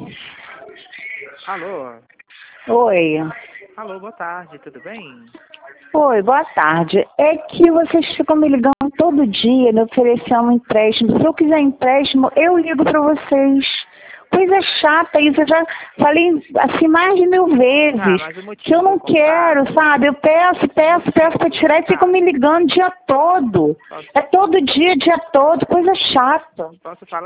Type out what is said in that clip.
Alô? Oi. Alô, boa tarde, tudo bem? Oi, boa tarde. É que vocês ficam me ligando todo dia, me oferecendo um empréstimo. Se eu quiser empréstimo, eu ligo para vocês. Coisa chata isso, eu já falei assim mais de 1000 vezes. Mas o motivo Que eu não do contato... quero, sabe? Eu peço para tirar e ficam me ligando o dia todo. É todo dia, dia todo, coisa chata. Posso falar?